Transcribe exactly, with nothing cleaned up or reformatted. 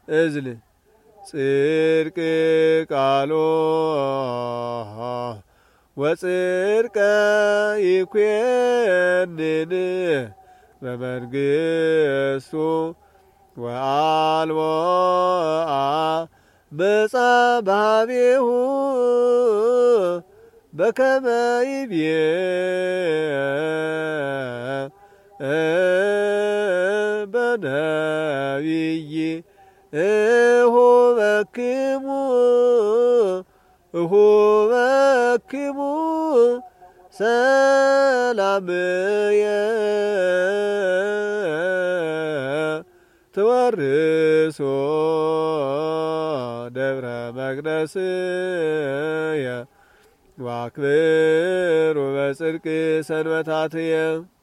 እዝል ጽድቅ ቃሎ ወጽድቀ ይኩንን በመንግሥቱ ወአልቦ አመፃ በኀቤሁ በከመ ይቤ በነቢይ እሁበክሙ እሁበክሙ ሰላምየ ትወርሶ ደብረ መቅደስየ ዋክብሩ በጽድቅ ሰንበታትየ